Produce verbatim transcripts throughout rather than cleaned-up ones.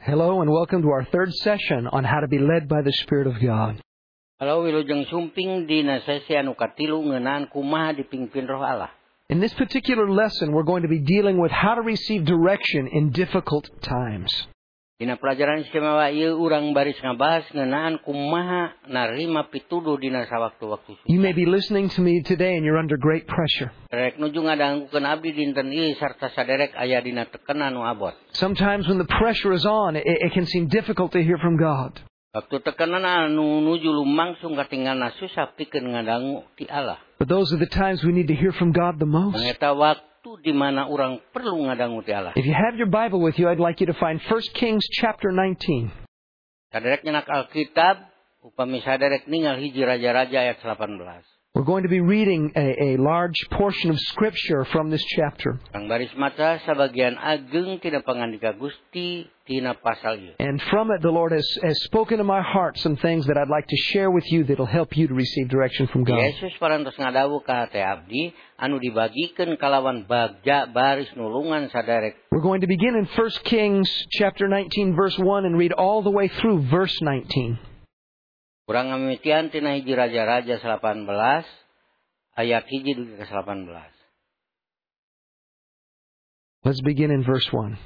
Hello and welcome to our third session on how to be led by the Spirit of God. Hello, wilujeng sumping di na sesi anu katilu ngeunaan kumaha dipingpin Roh Allah. In this particular lesson, we're going to be dealing with how to receive direction in difficult times. Dina pelajaran istimewa ieu urang baris ngabahas ngeunaan kumaha narima pituduh dina sawaktu-waktu susah. You may be listening to me today and you're under great pressure. Derek nuju ngadanggukeun abdi dinten ieu sarta saderek aya dina tekanan nu abot. Sometimes when the pressure is on, it, it can seem difficult to hear from God. Waktu tekanan anu nuju lumangsung katinggalna susah pikeun ngadangu ti Allah. But those are the times we need to hear from God the most. Eta waktu di mana urang perlu ngadangu ti Allah. If you have your Bible with you, I'd like you to find First Kings chapter nineteen. Saderek nyenak Alkitab upami saderek ningal hiji raja-raja ayat delapan belas. We're going to be reading a, a large portion of Scripture from this chapter. Kang baris maca sabagian ageng tina pangandika Gusti tina pasal ieu. And from it, the Lord has, has spoken to my heart some things that I'd like to share with you that'll help you to receive direction from God. Yesus parantos ngadawu ka hate abdi anu dibagikeun kalawan bagja baris nulungan saderek. We're going to begin in First Kings chapter nineteen, verse one, and read all the way through verse nineteen. Urang ngamimitian tina hiji raja-raja delapan belas ayat hiji dugi ka delapan belas. Let's begin in verse one.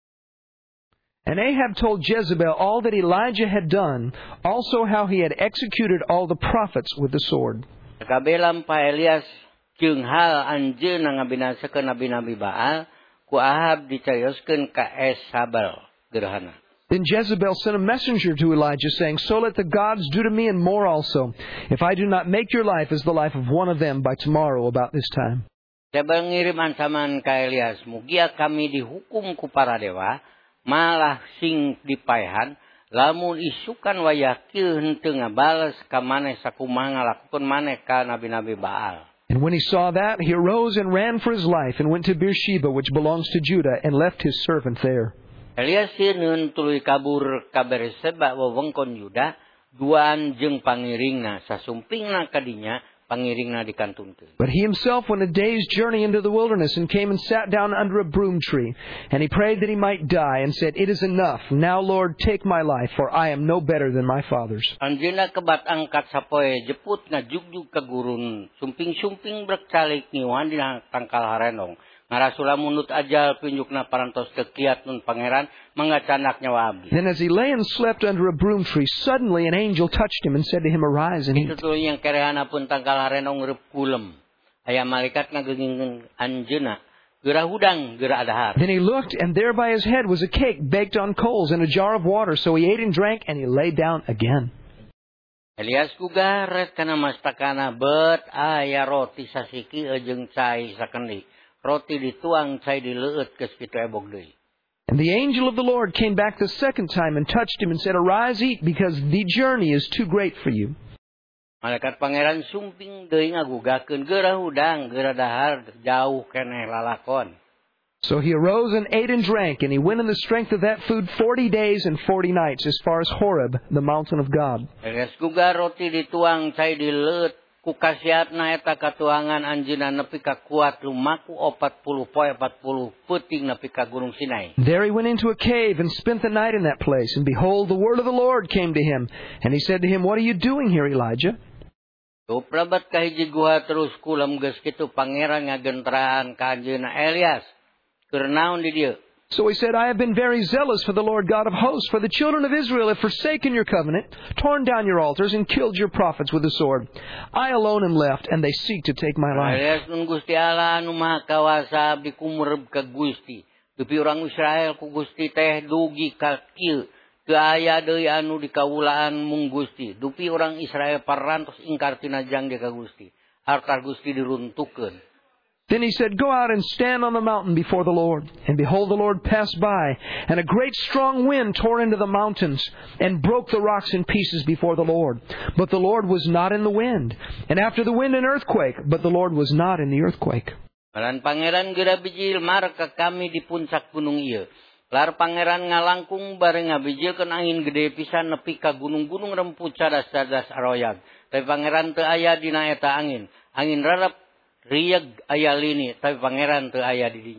And Ahab told Jezebel all that Elijah had done, also how he had executed all the prophets with the sword. Kabelam pa Elias jeung hal anjeunna ngabinasakeun nabi-nabi Baal ku Ahab dicayoskeun ka Esabel gerhana. Then Jezebel sent a messenger to Elijah, saying, So let the gods do to me and more also, if I do not make your life as the life of one of them by tomorrow about this time. Jezebel ngirim ancaman ka Elias, mugia kami dihukum ku para dewa, malah sing dipaehan, lamun isukan wayah kieu henteu ngabales ka maneh sakumaha ngalakukeun maneh ka nabi-nabi Baal. And when he saw that, he arose and ran for his life, and went to Beersheba, which belongs to Judah, and left his servant there. Elias sieun tuluy kabur ka Beerseba wewengkon Yuda, duaan jeung pangiringna, sasumpingna kadinya pangiringna dikantunkeun. But he himself went a day's journey into the wilderness, and came and sat down under a broom tree. And he prayed that he might die, and said, It is enough. Now, Lord, take my life, for I am no better than my fathers. Anjeunna kebat angkat sapoe jeput ngajugjug ka gurun, sumping-sumping bercalik niwan dina tangkal harenong. Ngarasula munut ajal pinjukna parantos kekiat nun pangeran mangacanak nyawa abdi. Then as he lay and slept under a broom tree, suddenly an angel touched him and said to him, Arise and eat. Itu tuloy yang kerehana pun tangkal harenong reup kulem. Aya malaikat ngagengingkeun anjeunna, geura hudang, geura adahar. Then he looked, and there by his head was a cake baked on coals and a jar of water. So he ate and drank, and he lay down again. Elias kugaret kana mastakana bet aya roti sasiki jeung cai sakendi. Roti dituang cai dileueut geus kitu ebog deui. And the angel of the Lord came back the second time and touched him and said, Arise, eat, because the journey is too great for you. Malaikat pangeran sumping deui ngagugakeun geura hudang, geura dahar, jauh keneh lalakon. So he arose and ate and drank, and he went in the strength of that food forty days and forty nights as far as Horeb, the mountain of God. Elias kuga roti dituang cai dileueut ku kasiatna eta katuangan anjeunna nepi ka kuat lumaku opat puluh poe opat puluh peuting nepi ka Gunung Sinai. There he went into a cave and spent the night in that place. And behold, the word of the Lord came to him. And he said to him, What are you doing here, Elijah? Tu prabat ka hiji gua terus kulam geus kitu pangeran ngagentrahan ka anjeunna Elias. Keur naon di dieu? So he said, I have been very zealous for the Lord God of hosts, for the children of Israel have forsaken your covenant, torn down your altars, and killed your prophets with the sword. I alone am left, and they seek to take my life. Elias nun Gusti Allah anu maha kawasa abdi kumureb ka Gusti. Dupi urang Israel ku Gusti teh dugi ka kieu. Teu aya deui anu dikawulaan mung Gusti. Dupi urang Israel parantos ingkar tina jang dia ka Gusti. Harta Gusti diruntukeun. Then he said, Go out and stand on the mountain before the Lord. And behold, the Lord passed by, and a great strong wind tore into the mountains, and broke the rocks in pieces before the Lord. But the Lord was not in the wind. And after the wind an earthquake, but the Lord was not in the earthquake. Maran pangeran geura bijil mar ka kami di puncak gunung ieu. Lar pangeran ngalangkung bareng ngabijilkeun angin gede pisan nepi ka gunung-gunung remput cadas-cadas aroyag. Tapi pangeran teu aya dina eta angin. Angin rarep rieg aya lini, tapi pangeran teu aya di dinya.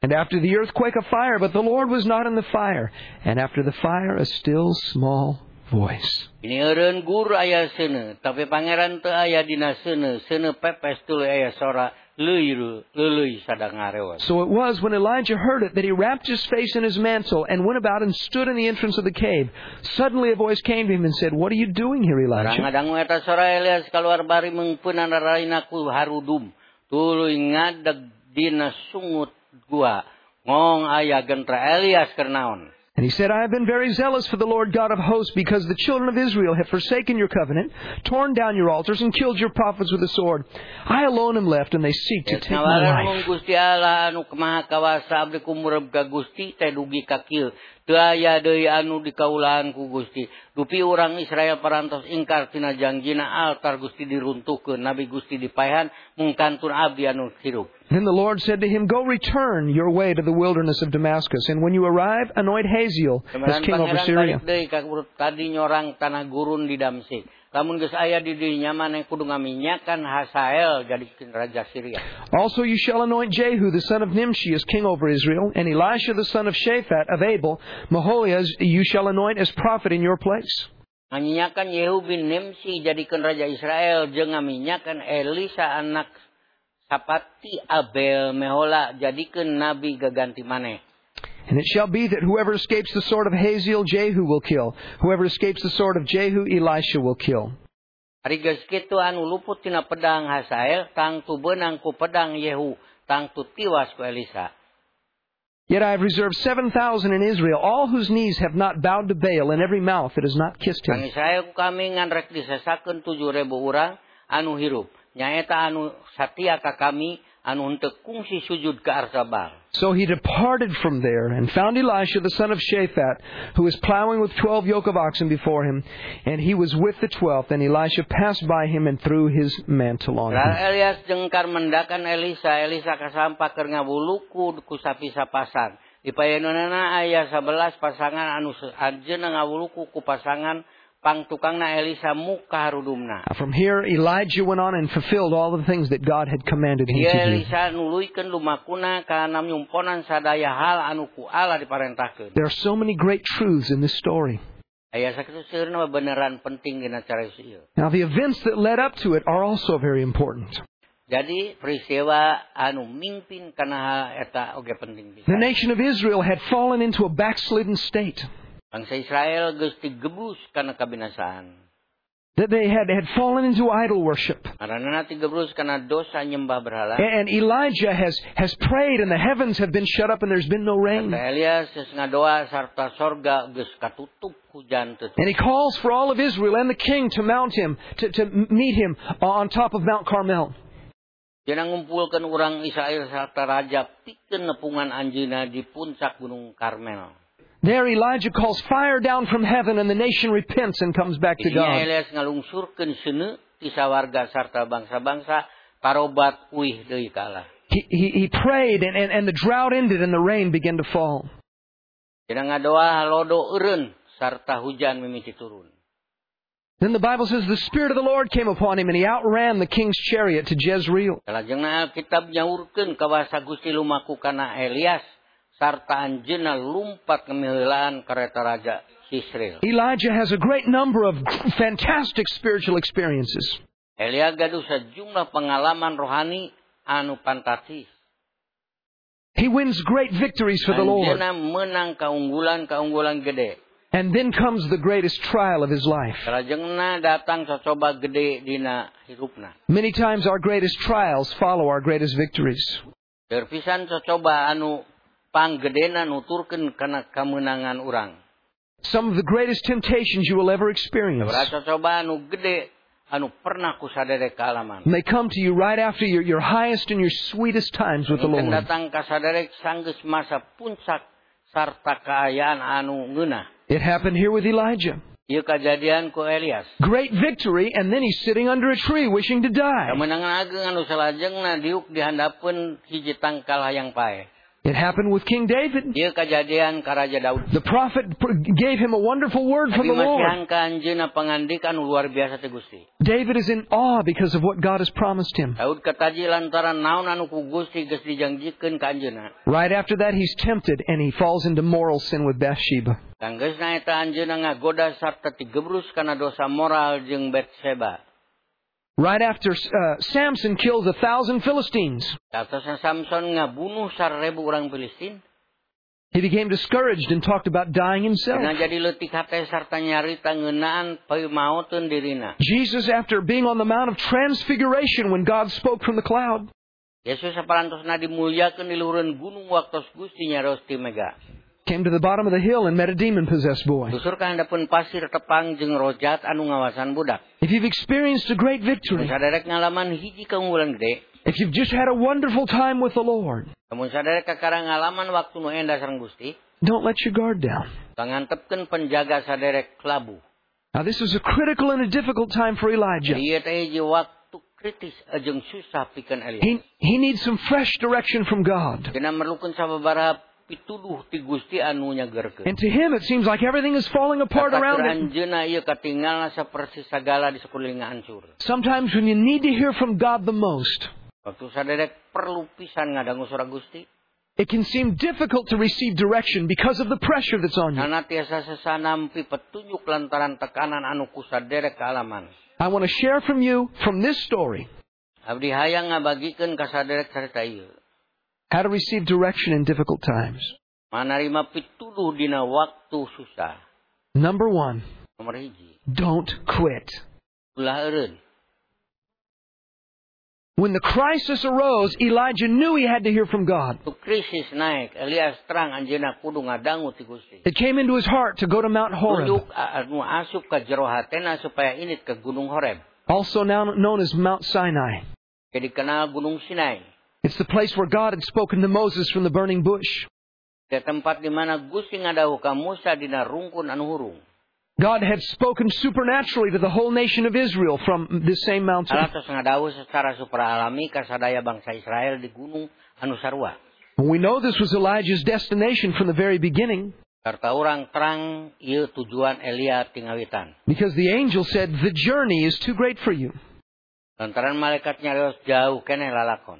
And after the earthquake, a fire, but the Lord was not in the fire. And after the fire, a still small voice. Ini eureun gur aya seuneu, tapi pangeran teu aya dina seuneu, seuneu pepes tuluy aya sora leuy leuy sadang ngarewas. So it was when Elijah heard it that he wrapped his face in his mantle and went about and stood in the entrance of the cave. Suddenly a voice came to him and said, "What are you doing here, Elijah?" Ngadang eta sora Elias kaluar bari meungpeunana rarinaku harudum, tuluy ngadeg dina sungut gua. Ngong aya gentra Elias keur naon? And he said, "I have been very zealous for the Lord God of hosts, because the children of Israel have forsaken your covenant, torn down your altars, and killed your prophets with the sword. I alone am left, and they seek to take my life." Gusti Allah anu maha kawasa abdi kumureb ka Gusti teh dugi ka kieu. Teu aya deui anu dikaulaan ku Gusti. Dupi urang Israel parantos ingkar tina janjina altar Gusti diruntuhkeun, nabi Gusti dipaehan mung kantun abdi anu hirup. Then the Lord said to him, "Go return your way to the wilderness of Damascus, and when you arrive, anoint Hazael as king over Syria." Tadi nyorang tanah gurun di Damsik. Lamun geus aya di dinya maneh kudu ngaminyakan Hazael jadi raja Syria. "Also you shall anoint Jehu the son of Nimshi as king over Israel, and Elisha the son of Shaphat of Abel, Maholiah you shall anoint as prophet in your place." Ngaminyakan Yehu bin Nimshi jadikeun raja Israel, jeung ngaminyakan Elisa anak Sapati Abel Mehola jadikeun nabi gaganti maneh. "And it shall be that whoever escapes the sword of Hazael, Jehu will kill. Whoever escapes the sword of Jehu, Elisha will kill." Ari geus kitu anu luput tina pedang Hazael, tang tu beunang ku pedang Yehu, tang tu tiwas ku Elisa. "Yet I have reserved seven thousand in Israel, all whose knees have not bowed to Baal, and every mouth that has not kissed him." Kang Israel kami ngan rek disesakeun tujuh ribu urang anu hirup. Nyaeta anu satia ka kami anu henteu kungsi sujud ka Arsabal. So he departed from there and found Elisha the son of Shaphat, who was plowing with twelve yoke of oxen before him, and he was with the twelfth. And Elisha passed by him and threw his mantle on him. Elias jengkar mendakan Elisa, Elisa kasampa keur ngawuluku ku sapisa pasang. Dipayeunana aya sebelas pasangan anu ajeuna ngawuluku ku pasangan pangtukangna Elisa muka harudumna. From here Elijah went on and fulfilled all the things that God had commanded him to do. Elisa nuluykeun lumakuna kana nyumponan sadaya hal anu ku Allah diparentahkeun. There are so many great truths in this story. Aya sakitu seueurna beneran penting dina carita ieu. Now the events that led up to it are also very important. Jadi peristiwa anu mimpin kana hal eta oge penting bisa. The nation of Israel had fallen into a backslidden state. Bangsa Israel geus digebus kana kabinasaan. That they had had fallen into idol worship. Aranana digebus kana dosa nyembah berhala. And Elijah has has prayed, and the heavens have been shut up, and there's been no rain. Elias geus ngadoa sarta sorga geus katutup hujan teu. And he calls for all of Israel and the king to mount him, to to meet him on top of Mount Carmel. Cenah ngumpulkeun urang Israel sarta raja pikeun nepungan anjeunna di puncak Gunung Karmel. There Elijah calls fire down from heaven, and the nation repents and comes back to God. Elias ngalungsurkeun seuneu ti sawarga sarta bangsa-bangsa tarobat uih deui ka Allah. He, he, he prayed, and, and, and the drought ended, and the rain began to fall. Cenah ngadoa halodo eureun sarta hujan mimiti turun. Then the Bible says the Spirit of the Lord came upon him, and he outran the king's chariot to Jezreel. Salajengna Alkitab nyaurkeun kawasa Gusti lumaku kana Elias sarta anjeunna lumpat kemiheulaan kareta raja Israel. Elijah has a great number of fantastic spiritual experiences. Elia gaduh sejumlah pengalaman rohani anu fantastis. He wins great victories for the Lord. Anjeunna menang kaunggulan-kaunggulan gede. And then comes the greatest trial of his life. Salajengna datang cocoba gede dina hirupna. Many times our greatest trials follow our greatest victories. Terpisan cocoba anu panggedena nuturkeun kana kemenangan urang. Some of the greatest temptations you will ever experience. Coba anu gede anu pernah ku sadere kaalaman. And they come to you right after your, your highest and your sweetest times with the Lord. Datang ka sadere sanggeus masa puncak sarta kaayaan anu ngeunah. It happened here with Elijah. Ieu kajadian ku Elias. Great victory, and then he's sitting under a tree wishing to die. Kemenangan ageng anu salajengna diuk dihandapkeun hiji tangkal hayang pae. It happened with King David. Ieu kajadian ka Raja Daud. The prophet gave him a wonderful word from the Lord. Masihan ka anjeunna pangandikan luar biasa ti Gusti. David is in awe because of what God has promised him. Daud kataji lantaran naon anu ku Gusti geus dijanjikeun ka anjeunna. Right after that, he's tempted and he falls into moral sin with Bathsheba. Tanggeusna eta anjeunna ngagoda sarta tigebrus kana dosa moral jeung Bathsheba. Right after uh, Samson kills a thousand Philistines, Katosna Samson ngabunuh sarebu urang Filistin. he became discouraged and talked about dying himself. Dina jadi leutik hate sarta nyarita ngeunaan pamaoteun dirina. Jesus, after being on the Mount of Transfiguration when God spoke from the cloud, Yesus saparantosna dimulyakeun di luhureun gunung waktos Gusti nyaros ti mega. came to the bottom of the hill and met a demon-possessed boy. Susur ka handapun pasir tepang jeung rojat anu ngawasan budak. If you've experienced a great victory, Saderek ngalaman hiji keunggulan gede. if you've just had a wonderful time with the Lord, Namun saderek kakarang ngalaman waktu nu endah sareng Gusti, don't let your guard down. pangantepkeun penjaga saderek labu. Now, this was a critical and a difficult time for Elijah. Ieu teh hiji waktu kritis jeung susah pikeun Elia. He, he needs some fresh direction from God. Dina merlukeun sababaraha pituduh ti Gusti anu nyagerkeun. And to him, it seems like everything is falling apart around him. Anjeunna ieu katinggalna sapersis sagala di sakulingna hancur. Sometimes when you need to hear from God the most, Waktu saderek perlu pisan ngadangu suara Gusti, it can seem difficult to receive direction because of the pressure that's on you. karena tiasa sasanampi petunjuk lantaran tekanan anu ku saderek kaalaman. I want to share from you, from this story, Abdi hayang ngabagikeun ka saderek carita ieu. how to receive direction in difficult times. Manarima pituduh dina waktu susah. Number one, Nomor hiji, don't quit. ulah eureun. When the crisis arose, Elijah knew he had to hear from God. Tu krisis naik, Elias terang anjeunna kudu ngadangu ti Gusti. It came into his heart to go to Mount Horeb, Tunjuk anu asup ka jero hatena supaya init ke Gunung Horeb. also now known as Mount Sinai. Jadi kenal Gunung Sinai. It's the place where God had spoken to Moses from the burning bush. Di tempat di mana Gusti ngadahu ka Musa dina rungkun anu hurung. God had spoken supernaturally to the whole nation of Israel from this same mountain. Allah tos ngadahu secara supraalami ka sadaya bangsa Israel di gunung anu sarua. We know this was Elijah's destination from the very beginning, Karta urang terang ieu tujuan Elia tingawitan. because the angel said, the journey is too great for you. Lantaran malaikat nyarios jauh keneh lalakon.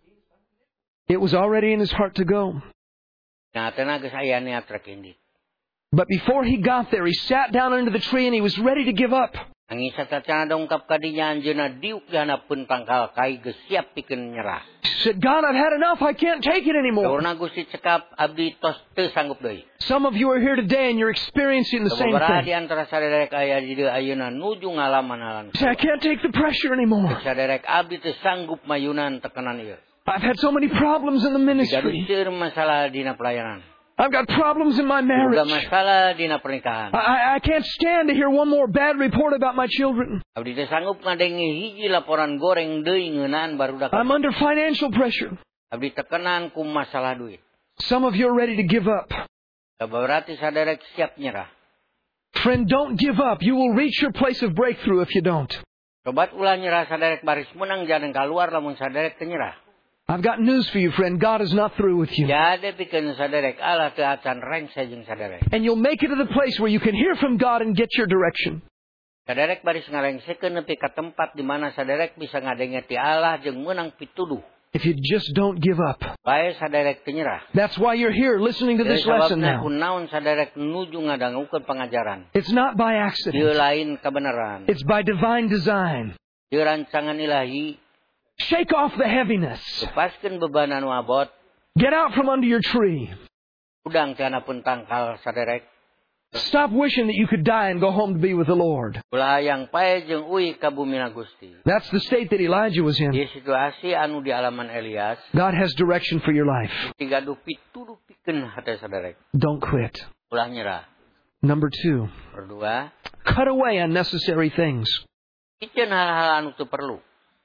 It was already in his heart to go. Nyatana geus aya niat rek indit. But before he got there, he sat down under the tree and he was ready to give up. Angin satacana dongkap kadinya anjeunna diuk dihanapeun tangkal kai geus siap pikeun nyerah. He said, God, I've had enough. I can't take it anymore. Saurna Gusti cekap abdi tos teu sanggup deui. Some of you are here today and you're experiencing the same Sababaraha di thing. antara saderek aya di dieu ayeuna nuju ngalaman halan. You say, I can't take the pressure anymore. Saderek abdi teu sanggup mayunan tekanan ieu. I've had so many problems in the ministry. Gaduh masalah dina pelayanan. I've got problems in my Juga marriage. masalah dina pernikahan. I, I can't stand to hear one more bad report about my children. Abdi teh sanggup ngadengi hiji laporan goreng deui ngeunaan barudak. I'm under financial pressure. Abdi tekenan ku masalah duit. Some of you are ready to give up. Berarti saderek siap nyerah. Friend, don't give up. You will reach your place of breakthrough if you don't. Sobat ulah nyerah saderek baris menang jangan keluar lamun saderek teu nyerah. I've got news for you, friend. God is not through with you. Jadi pikeun saderek Allah teu acan rengse jeung saderek. And you'll make it to the place where you can hear from God and get your direction. Saderek baris ngarengsekeun nepi ka tempat di mana saderek bisa ngadenge ti Allah jeung meunang pituduh. If you just don't give up. Bae saderek teu nyerah. That's why you're here listening to this lesson now. Kunaon saderek nuju ngadangukeun pangajaran. It's not by Ieu accident. lain kebenaran. It's by divine design. Ieu rancangan ilahi. Shake off the heaviness. Lepaskeun beban anu abot. Get out from under your tree. Udang teh anapeun tangkal saderek. Stop wishing that you could die and go home to be with the Lord. Ulah hayang pae jeung uih ka bumina Gusti. That's the state that Elijah was in. Di situasi anu di alaman Elias, God has direction for your life. tigaduh pituduh pikeun hate saderek. Don't quit. Ulah nyerah. Number two, Kedua, cut away unnecessary things. Iceun hal-hal anu teu perlu.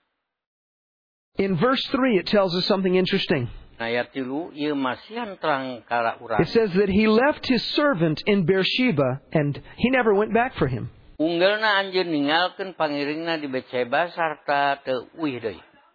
In verse three, it tells us something interesting. Ayat tilu ieu masihan terang kala urang. It says that he left his servant in Beersheba and he never went back for him. Unggalna anjeun ninggalkeun pangiringna di Betseba sarta teu uih deui.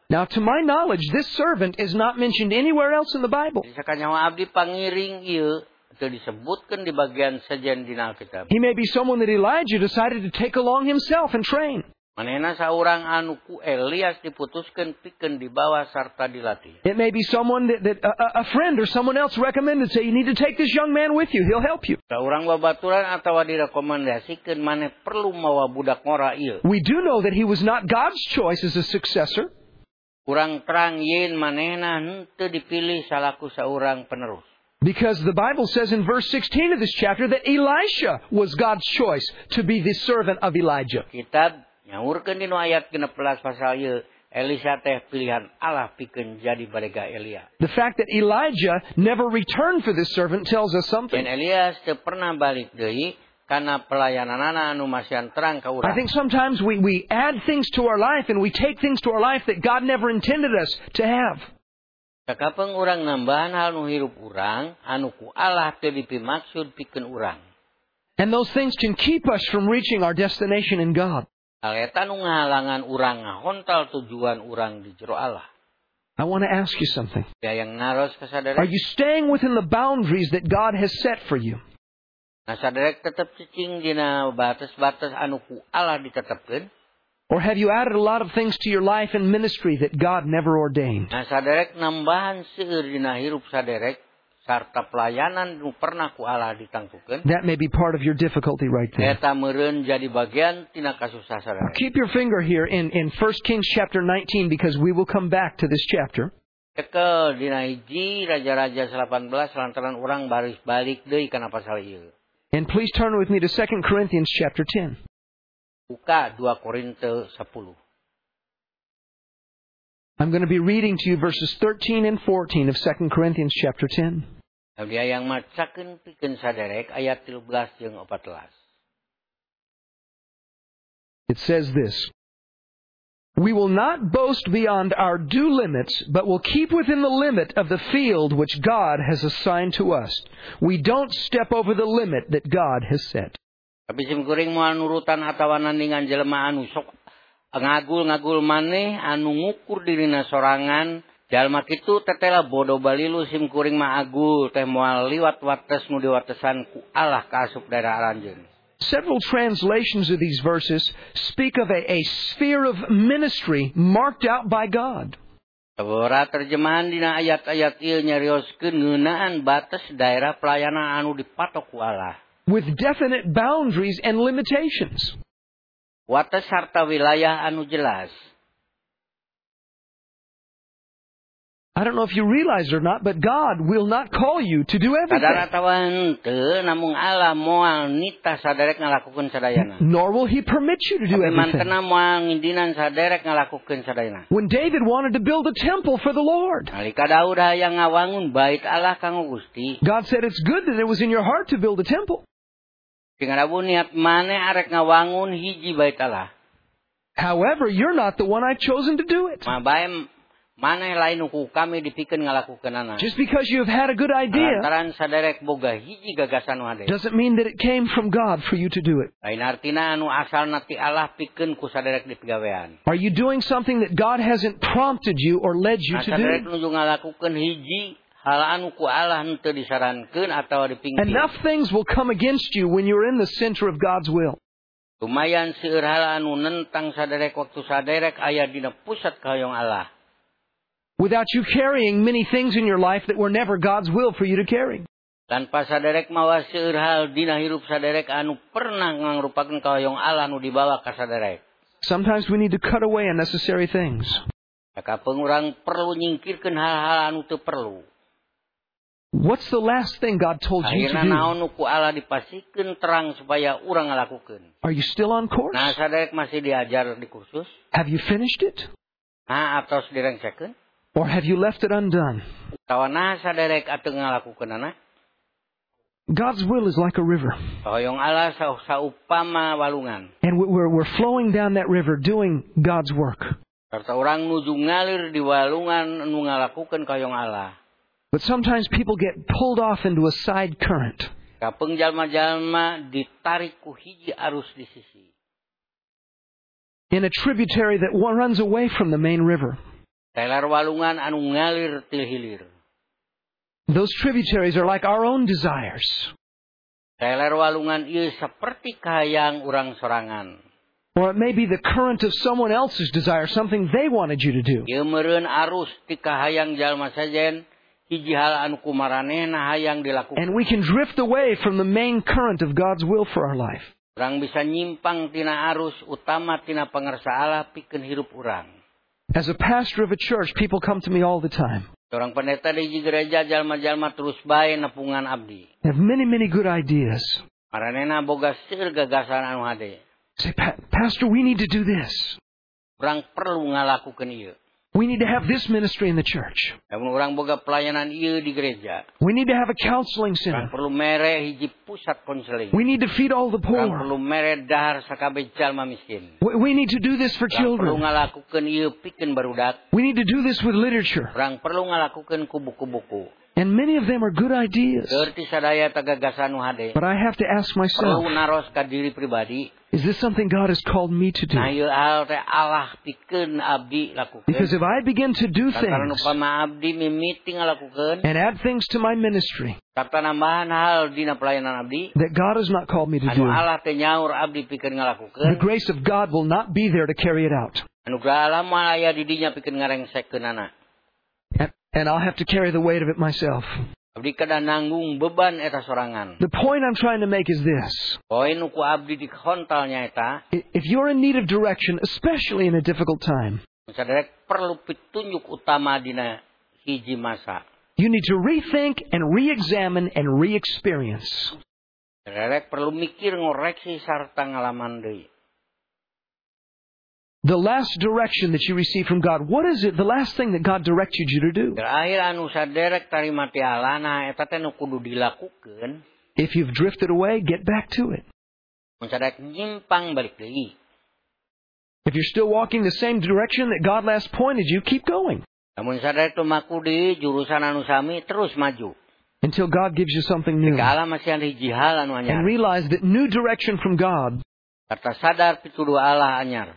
Now, to my knowledge, this servant is not mentioned anywhere else in the Bible. Di sakanyawa abdi pangiring ieu teu disebutkeun di bagian sejen dina Alkitab. He may be someone that Elijah decided to take along himself and train. Manehna saurang anu ku Elias diputuskeun pikeun dibawa sarta dilatih. It may be someone that, that a, a friend or someone else recommended, say, you need to take this young man with you. He'll help you. Saurang babaturan atawa direkomendasikeun maneh perlu mawa budak ngora ieu. We do know that he was not God's choice as a successor. Kurang terang yen manehna henteu dipilih salaku saurang penerus. Because the Bible says in verse sixteen of this chapter that Elisha was God's choice to be the servant of Elijah. Kitab nyaurkeun dina ayat genep belas pasal ieu, Elisa teh pilihan Allah pikeun jadi barega Elia. The fact that Elijah never returned for this servant tells us something. Dan Elias teu pernah balik deui kana pelayananana anu masihan terang ka urang. I think sometimes we, we add things to our life and we take things to our life that God never intended us to have. Sakapeng urang nambahan hal nu hirup urang anu ku Allah teu dipimaksud pikeun urang. And those things can keep us from reaching our destination in God. Hal eta nu ngahalangan urang ngahontal tujuan urang di jero Allah. I want to ask you something. Ya yang ngaros ka saderek. Are you staying within the boundaries that God has set for you? Nah saderek tetep cicing dina batas-batas anu ku Allah ditetepkeun. Or have you added a lot of things to your life and ministry that God never ordained? Nah saderek nambahan seueur dina hirup saderek sarta pelayanan nu pernah ku Allah ditangtukeun. That may be part of your difficulty right there. Eta meureun jadi bagian tina kasusah saderek. Keep your finger here in, in First Kings chapter nineteen because we will come back to this chapter. Tekel dina hiji Raja-Raja delapan belas lantaran urang baris balik deui kana pasal ieu. And please turn with me to Second Corinthians chapter ten. Buka dua Korintus sepuluh. I'm going to be reading to you verses thirteen and fourteen of Second Corinthians chapter ten. Dia yang macakeun pikeun saderek ayat tilu belas jeung opat belas. It says this. We will not boast beyond our due limits, but will keep within the limit of the field which God has assigned to us. We don't step over the limit that God has set. Tapi sim kuring moal nurutan atawa nandingan jelema anu sok ngagul-ngagul maneh anu ngukur dirina sorangan, jalma kitu tetela bodo balilu sim kuring mah agul teh moal liwat wates nu diwatesan ku Allah ka asup daerah aranjeun. Several translations of these verses speak of a, a sphere of ministry marked out by God. Sabora terjemahan dina ayat-ayat ieu nyarioskeun ngeunaan batas daerah pelayanan anu dipatok ku Allah. With definite boundaries and limitations. Wates sarta wilayah anu jelas. I don't know if you realize it or not, but God will not call you to do everything. Sadar atawa henteu namung Allah moal nita saderek ngalakukeun sadayana. Nor will He permit you to do Tapi everything. mantena moal ngindinan saderek ngalakukeun sadayana. When David wanted to build a temple for the Lord, Nalika Daud hayang ngawangun bait Allah kanggo Gusti. God said it's good that it was in your heart to build a temple. Tingarabu niat maneh arek ngawangun hiji bait Allah. However, you're not the one I've chosen to do it. Mabae maneh lain ku kami dipikeun ngalakukeunana. Just because you have had a good idea Lantaran saderek boga hiji gagasan hade. doesn't mean that it came from God for you to do it. Lain artina anu asalna ti Allah pikeun ku saderek di pegawean. Are you doing something that God hasn't prompted you or led you Nah, to saderek do? nuju ngalakukeun hiji hal anu ku Allah henteu disarankeun atawa dipingpin. Enough things will come against you when you're in the center of God's will. Lumayan seueur hal anu nentang saderek waktu saderek aya dina pusat kahoyong Allah. Without you carrying many things in your life that were never God's will for you to carry. Tanpa saderek mawa seueur hal dina hirup saderek anu pernah ngangrupakeun kahoyong Allah anu dibawa ka saderek. Sometimes we need to cut away unnecessary things. Sakapeung urang perlu nyingkirkeun hal-hal anu teu perlu. What's the last thing God told you to Akhirna do? naon nu ku Allah dipasikeun terang supaya urang ngalakukeun. Are you still on course? Nah saderek masih diajar di kursus. Have you finished it? Nah atos direngsekeun. Or have you left it undone? Tawana saderek atuh ngalakukeunana. God's will is like a river. Kahoyong Allah saupama walungan. And we're, we're flowing down that river doing God's work. Sarta urang nuju ngalir di walungan nu ngalakukeun kahoyong Allah. But sometimes people get pulled off into a side current. Kapeung jalma-jalma ditarik ku hiji arus di sisi. In a tributary that runs away from the main river. Teler walungan anu ngalir ti hilir. Those tributaries are like our own desires. Teler walungan ieu saperti kahayang urang sorangan. Or it may be the current of someone else's desire, something they wanted you to do. Ieu meureun arus ti kahayang jalma sajen hiji hal anu kumaranehna hayang dilakukan. And we can drift away from the main current of God's will for our life. Urang bisa nyimpang tina arus utama tina pangarsa Allah pikeun hirup urang. As a pastor of a church, people come to me all the time. Orang pendeta di gereja jalma-jalma terus bae nepungan abdi. They have many, many good ideas. Maranehna boga seueur gagasan anu hade. Say, Pastor, we need to do this. Urang perlu ngalakukeun ieu. We need to have this ministry in the church. Lamun urang boga pelayanan ieu di gereja. We need to have a counseling Urang center. perlu mere hiji pusat konseling. We need to feed all the Urang poor. perlu mere dahar sakabeh jalma miskin. We we need to do this for Urang perlu children. ngalakukeun ieu pikeun barudak. We need to do this with literature. Urang perlu ngalakukeun ku buku-buku. And many of them are good ideas. Keur ti sadaya tagagasan nu hade. But I have to ask myself, Perlu naros ka diri pribadi. is this something God has called me to do? Nah ieu hal teh Allah pikeun abdi lakukeun. Because if I begin to do Karena things upama abdi mimiti ngalakukeun, and add things to my ministry sarta nambahan hal dina pelayanan abdi, that God has not called me to anu do, Allah teh nyaur abdi pikeun the ngalakukeun, grace of God will not be there to carry it out. anugerah Allah mah aya di dinya pikeun ngarengsekeunana. And, and I'll have to carry the weight of it myself. Abdi kada nanggung beban eta sorangan. The point I'm trying to make is this. Poin ku abdi di hontalnya eta, I- If you're in need of direction, especially in a difficult time, saderek perlu pitunjuk utama dina hiji masa. you need to rethink and re-examine and re-experience. Saderek perlu mikir ngoreksi sarta ngalaman deui. The last direction that you receive from God, what is it, the last thing that God directed you to do? Terakhir anu saderek tarima ti Allah nah eta teh nu kudu dilakukeun. If you've drifted away, get back to it. Mun saderek nyimpang balik deui. If you're still walking the same direction that God last pointed you, keep going Namun saderek tumaku di jurusan anu sami terus maju. until God gives you something new. Jika Allah masih ada hiji hal anu And anyar. realize that new direction from God Kata sadar pituduh Allah anyar.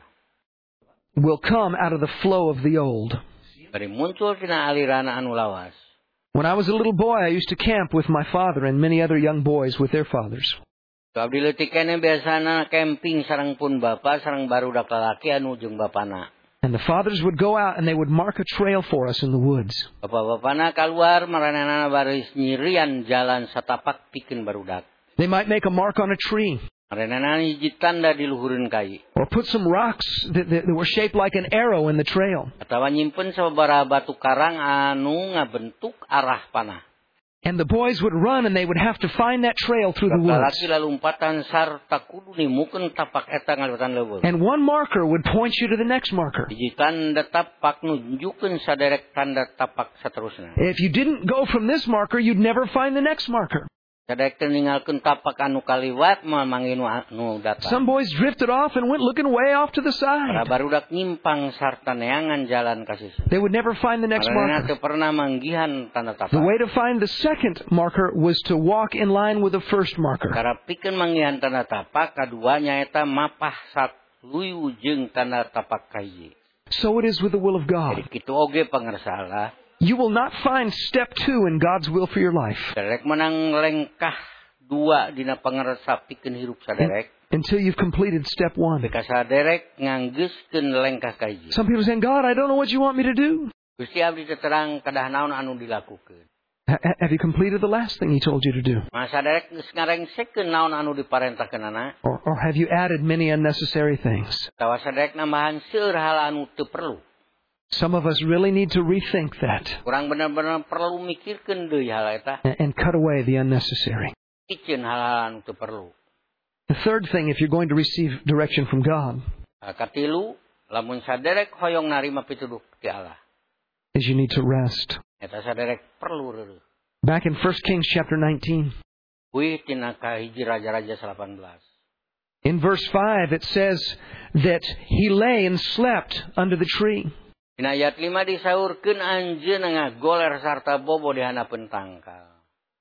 will come out of the flow of the old. Bari muncul tina aliran anu lawas. When I was a little boy, I used to camp with my father and many other young boys with their fathers. Tu abdi leutik keneh biasana camping sareng pun bapa sareng barudak lalaki anu jeung bapana. And the fathers would go out and they would mark a trail for us in the woods. Bapa-bapana keluar maranehna baris nyirian jalan satapak pikeun barudak. They might make a mark on a tree Maranehna hiji tanda di luhureun kai. or put some rocks that, that, that were shaped like an arrow in the trail. Atawa nyimpen sababaraha batu karang anu ngabentuk arah panah. And the boys would run and they would have to find that trail through the woods. Lalaki lalumpatan sarta kudu nimukeun tapak eta ngaliwatan leuweung. And one marker would point you to the next marker. Hiji tanda tapak nunjukeun saderek tanda tapak saterusna. If you didn't go from this marker, you'd never find the next marker. Saderek ninggalkeun tapak anu kaliwat mah mangge nu nu datang. Some boys drifted off and went looking way off to the Para side. barudak nyimpang sarta neangan jalan ka sisi. They would never find the next Maranehna marker. teu pernah manggihan tanda The tapak. way to find the second marker was to walk in line with the first marker. Kara pikeun manggihan tanda tapak kadua nyaeta mapah satluyu jeung tanda tapak kahiji. So it is with the will of God. Jadi kitu oge pangarsa Allah. You will not find step two in God's will for your life Saderek menang lengkah dua dina pangarsa pikeun hirup saderek. until you've completed step one. Beka saderek nganggeuskeun lengkah kahiji. Some people saying, God, I don't know what you want me to do. Gusti abdi teu terang kadah naon anu dilakukeun. Ha- Have you completed the last thing He told you to do? Mah saderek geus ngarengsekeun naon anu diparentahkeunana. Or, or have you added many unnecessary things? Tawa saderek nambahan seueur hal anu teu perlu. Some of us really need to rethink that Kurang benar-benar perlu mikirkeun deui hal eta. and, and cut away the unnecessary. Iceun hal-hal anu teu perlu. The third thing, if you're going to receive direction from God, Katilu, lamun saderek hoyong narima pituduh ti Allah. is you need to rest. Eta saderek perlu reureuh. Back in First Kings chapter nineteen, Kuih tina kahiji raja-raja delapan belas. in verse five, it says that he lay and slept under the tree. Dina ayat lima disaurkeun anjeun ngagoler sarta bobo di hanapeun tangkal.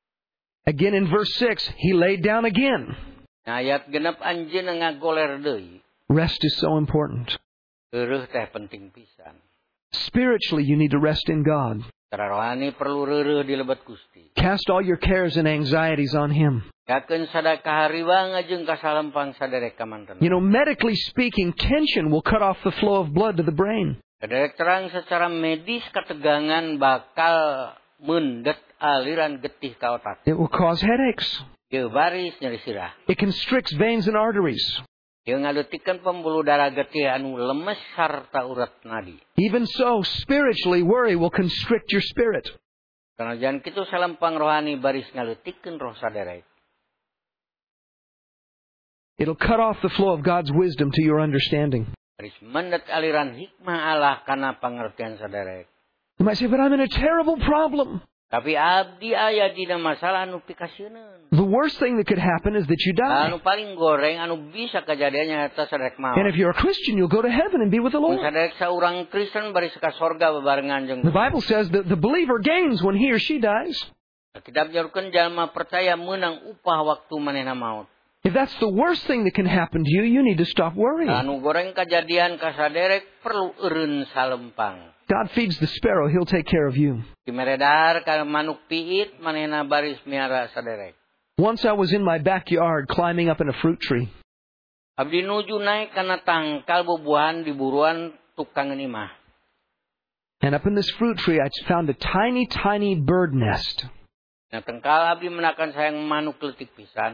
Again in verse six, he laid down again. Dina ayat genep anjeun ngagoler deui. Rest is so important. Reureuh teh penting pisan. Spiritually, you need to rest in God. Secara rohani perlu reureuh di lebat Gusti. Cast all your cares and anxieties on Him. Yakeun sada kahariwang jeung kasalempang saderek kamanten. You know, medically speaking, tension will cut off the flow of blood to the brain. Saderek terang secara medis ketegangan bakal mendet aliran getih ka otak. It will cause headaches. Ieu baris nyeri sirah. It constricts veins and arteries. Ieu ngaleutikkeun pembuluh darah getih anu lemes sarta urat nadi. Even so, spiritually, worry will constrict your spirit. Kanajan kitu salempang rohani baris ngaleutikkeun roh saderek. It'll cut off the flow of God's wisdom to your understanding. Baris mendet aliran hikmah Allah kana pangertian saderek. You might say, but I'm in a terrible problem. Tapi abdi aya dina masalah anu pikasieun. The worst thing that could happen is that you die. Anu paling goreng anu bisa kejadiannya eta saderek maot. And if you're a Christian, you'll go to heaven and be with the Lord. Mun saderek saurang Kristen baris ka sorga bebarengan jeung. The Bible says that the believer gains when he or she dies. Kitab nyarukeun jalma percaya meunang upah waktu manehna maot. If that's the worst thing that can happen to you, you need to stop worrying. Anu goreng kejadian ka saderek perlu eureun salempang. God feeds the sparrow, He'll take care of you. Dimeredar ka manuk piit manehna baris miara saderek. Once I was in my backyard climbing up in a fruit tree. Abdi nuju naik kana tangkal bubuhan di buruan tukang imah. And up in this fruit tree, I found a tiny, tiny bird nest. Na tangkal abdi menakan sayang manuk leutik pisan.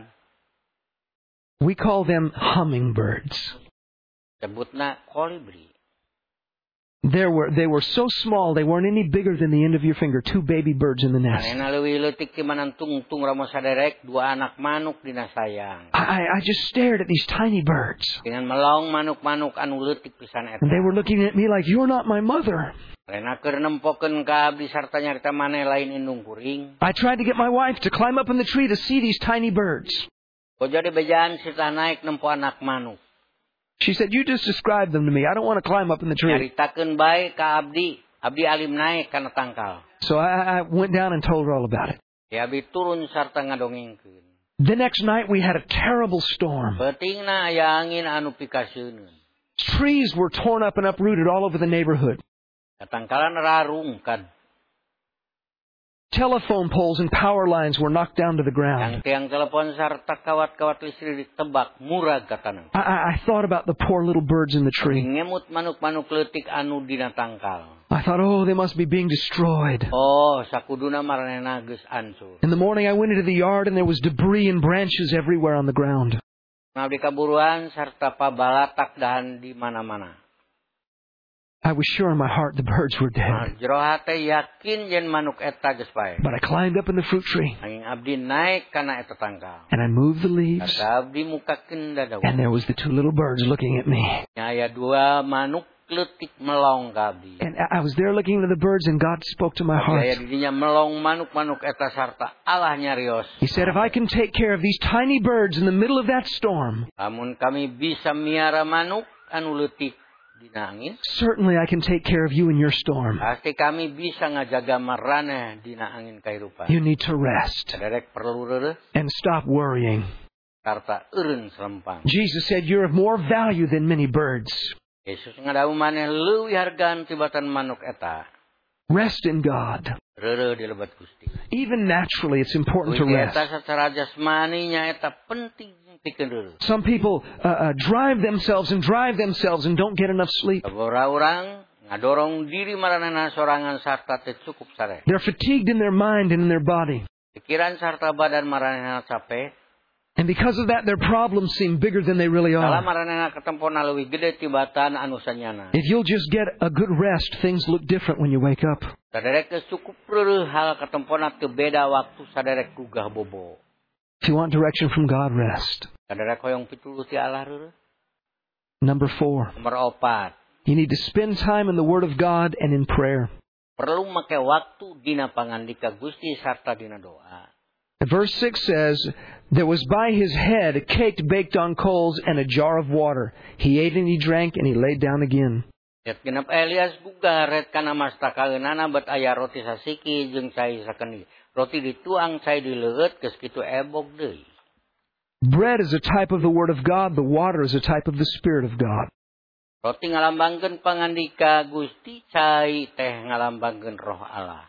We call them hummingbirds. Sebutna kolibri. There were, they were so small, they weren't any bigger than the end of your finger. Two baby birds in the nest. Manehna leuwih leutik ti manang tungtung ramo saderek, dua anak manuk dina sayang. I, I just stared at these tiny birds. Dengan melong manuk-manuk anu leutik pisan eta. And they were looking at me like, you're not my mother. Rena keur nempokeun ka abdi sarta nyarita maneh lain indung kuring. I tried to get my wife to climb up in the tree to see these tiny birds. Kok jadi bejaan sita naik nempo anak manuk. She said, you just described them to me. I don't want to climb up in the tree. Nyaritakeun bae ka abdi. Abdi alim naik kana tangkal. So I, I went down and told her all about it. Ya abdi turun sarta ngadongengkeun. The next night we had a terrible storm. Pentingna aya angin anu pikasieun. Trees were torn up and uprooted all over the neighborhood. Katangkalan rarungkad. Telephone poles and power lines were knocked down to the ground. Tiang telepon sarta kawat-kawat listrik ditebak murag ka taneuh. I, I thought about the poor little birds in the tree. Ngemut manuk-manuk leutik anu dina tangkal. I thought, oh, they must be being destroyed. Oh, sakuduna maranehna geus ancur. In the morning I went into the yard and there was debris and branches everywhere on the ground. Abdi kaburuan sarta pabalatak dahan di mana-mana. I was sure in my heart the birds were dead. Jero hate yakin yen manuk eta geus bae. But I climbed up in the fruit tree. Angin abdi naik kana eta tangkal. And I moved the leaves. Abdi mukakeun dadawa. And there was the two little birds looking at me. Aya dua manuk leutik melong ka abdi. And I was there looking at the birds and God spoke to my heart. Aya didinya melong manuk-manuk eta sarta Allah nyarios. He said, if I can take care of these tiny birds in the middle of that storm, lamun kami bisa miara manuk anu leutik dina angin, certainly I can take care of you in your storm. Pasti kami bisa ngajaga maraneh dina angin kahirupan. You need to rest. Saderek perlu reureuh and stop worrying. Sarta eureun salempang. Jesus said, you're of more value than many birds. Yesus ngadawu maneh leuwih hargaan tibatan manuk eta. Rest in God. Reureuh di lebat Gusti. Even naturally, it's important to rest. Eta secara jasmani nya eta penting. Some people uh, uh, drive themselves and drive themselves and don't get enough sleep. Orang ngadorong diri maranehna sorangan sarta teu cukup sare. They're fatigued in their mind and in their body. Pikiran sarta badan maranehna capek. And because of that, their problems seem bigger than they really are. Kala maranehna katempona leuwih gede tibatan anu sanyana. If you'll just get a good rest, things look different when you wake up. Saderek geus cukup reureuh hal katempona teu beda waktu saderek gugah bobo. If you want direction from God, rest. Number four. Nomor opat. You need to spend time in the Word of God and in prayer. Perlu make waktu dina pangandika Gusti sarta dina doa. Verse six says, there was by his head a cake baked on coals and a jar of water. He ate and he drank and he laid down again. Ket genep Elias buga ret kana mastakaeunana bet aya roti sasiki jeung cai sakeni. Roti dituang cai dileueut geus kitu ebog deui. Bread is a type of the Word of God. The water is a type of the Spirit of God. Roti ngalambangkeun pangandika Gusti, cai teh ngalambangkeun roh Allah.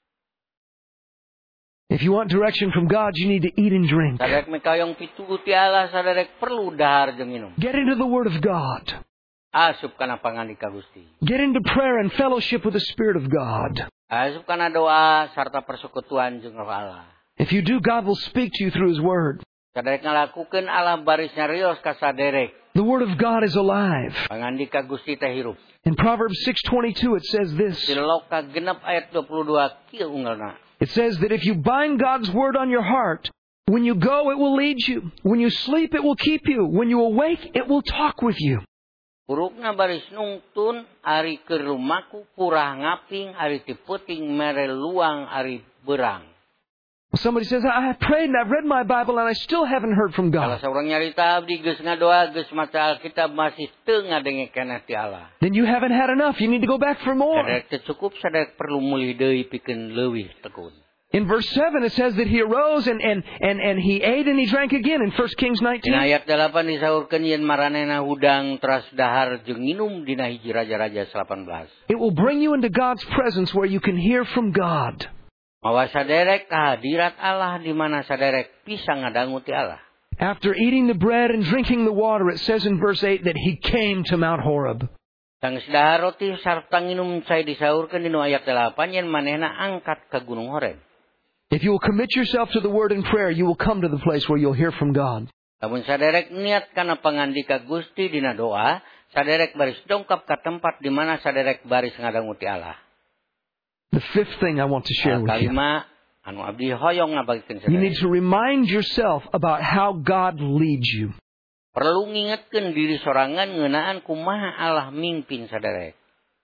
If you want direction from God, you need to eat and drink. Saderek mikayong pituduh ti Allah, saderek perlu dahar jeung minum. Get into the Word of God. Asup kana pangandika Gusti. Get into prayer and fellowship with the Spirit of God. Asup kana doa sarta persekutuan jeung roh Allah. If you do, God will speak to you through His Word. Saderek ngalakukeun Allah baris nyarios ka saderek. The Word of God is alive. Pangandika Gusti teh hirup. In Proverbs six twenty-two it says this. Di Loka genep ayat dua puluh dua kieu unggalna. It says that if you bind God's Word on your heart, when you go, it will lead you. When you sleep, it will keep you. When you awake, it will talk with you. Purukna baris nungtun, ari keur rumaku purah ngaping, ari ti peuting mere luang, ari berang. Somebody says, I have prayed and I've read my Bible and I still haven't heard from Kalau God. seorang nyarita abdi geus ngadoa, geus maca Alkitab masih teu ngadengkeun ti Allah. Then you haven't had enough. You need to go back for more. Saderek teu cukup, saderek perlu meuli deui pikeun leuwih tekun. In verse seven it says that he arose and, and, and, and he ate and he drank again in First Kings nineteen. Dina ayat delapan disaurkeun yen maranehna hudang teras dahar jeung nginum dina hiji Raja-raja delapan belas. It will bring you into God's presence where you can hear from God. Mawa saderek kehadirat Allah di mana saderek bisa ngadangu ti Allah. After eating the bread and drinking the water, it says in verse eight that he came to Mount Horeb. Tangis dahar roti sarta nginum cai disaurkeun dina ayat delapan yen manehna angkat ka Gunung Horeb. If you will commit yourself to the Word and prayer, you will come to the place where you'll hear from God. Lamun saderek niat kana pangandika Gusti dina doa, saderek baris dongkap ka tempat di mana saderek baris ngadangu ti Allah. The fifth thing I want to share with you. Kalima anu abdi hoyong ngabagikeun You saderek. need to remind yourself about how God leads you. Perlu ngingetkeun diri sorangan ngeunaan kumaha Allah mimpin saderek.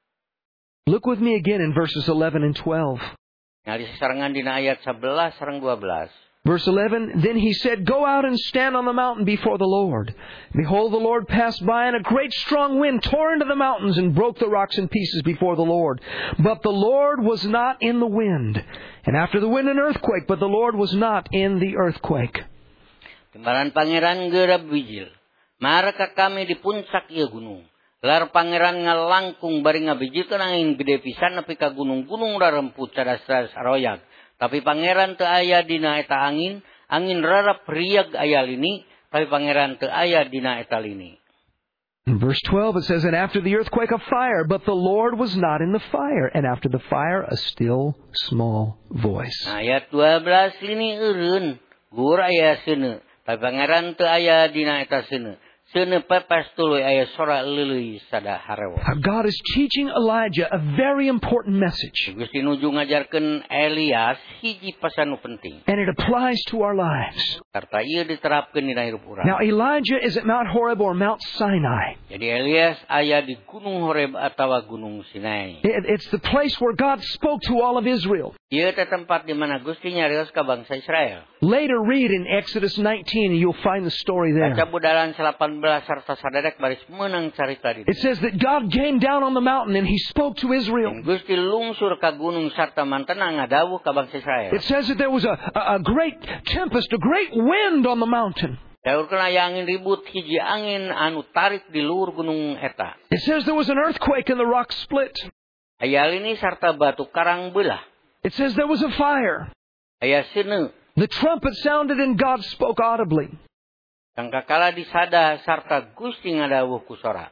Look with me again in verses eleven and twelve. Ngali sarangan dina ayat sebelas sareng dua belas. Verse eleven, then he said, go out and stand on the mountain before the Lord. Behold, the Lord passed by, and a great strong wind tore into the mountains and broke the rocks in pieces before the Lord. But the Lord was not in the wind. And after the wind, an earthquake, but the Lord was not in the earthquake. Timbalan pangeran geureup bijil. Mara ka kami di puncak ieu gunung. Lar pangeran ngalangkung bari ngabijilkeun angin gede pisan nepi ka gunung-gunung raremput cadas-cadas aroyak. Tapi pangeran teu aya dina eta angin, angin rarap riag aya lini, tapi pangeran teu aya dina eta lini. In verse twelve it says, and after the earthquake a fire, but the Lord was not in the fire. And after the fire a still small voice. Nah, ayat dua belas lini eureun, gur aya seuneu, tapi pangeran teu aya dina eta seuneu. Seuneu pepes tuluy aya sora leuleui sada harewo. God is teaching Elijah a very important message. Gusti nuju ngajarkeun Elias hiji pesan nu penting. And it applies to our lives. Sarta ieu diterapkeun dina hirup urang. Now Elijah is at Mount Horeb or Mount Sinai. Jadi Elias aya di Gunung Horeb atawa Gunung Sinai. It, it's the place where God spoke to all of Israel. Ieu teh tempat di mana Gusti nyarios ka bangsa Israel. Later read in Exodus nineteen and you'll find the story there. Baca budalan delapan belas sarta saderek baris meunang carita di. It says that God came down on the mountain and he spoke to Israel. Gusti lungsur ka gunung sarta mantena ngadawuh ka bangsa Israel. It says that there was a, a, a great tempest, a great wind on the mountain. Daurkeun aya angin ribut hiji angin anu tarik di luhur gunung eta. It says there was an earthquake and the rocks split. Aya lini sarta batu karang beulah. It says there was a fire. Aya seuneu. The trumpet sounded and God spoke audibly. Sangkakala disada sarta Gusti ngadawuh ku sora.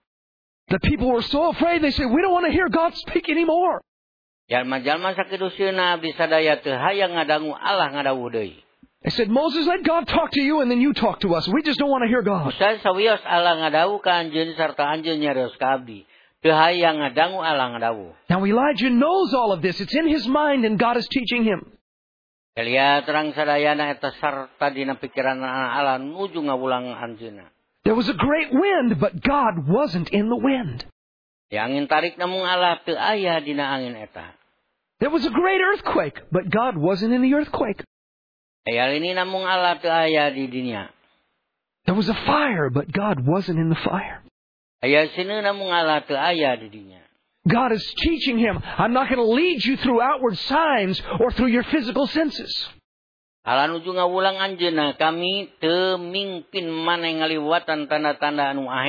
The people were so afraid they said, we don't want to hear God speak anymore. Jalma-jalma sakitu sieuna abdi sadaya teu hayang ngadangu Allah ngadawuh deui. They said, Moses, let God talk to you and then you talk to us. We just don't want to hear God. Musa sawios Allah ngadawuh ka anjeun sarta anjeun nyarios ka abdi. Teu hayang ngadangu Allah ngadawuh. Now Elijah knows all of this. It's in his mind and God is teaching him. Elia terang sadayana eta sarta dina pikiran Allah nuju ngawulang anjeunna. There was a great wind, but God wasn't in the wind. Di angin tarik namung Allah teu aya dina angin eta. There was a great earthquake, but God wasn't in the earthquake. Aya lini namung Allah teu aya di dinya. There was a fire, but God wasn't in the fire. Aya seuneu namung Allah teu aya di dinya. God is teaching him, I'm not going to lead you through outward signs or through your physical senses. Allah nuju ngawulang anjeunna kami teu mingpin maneh ngaliwatan tanda-tanda anu aheng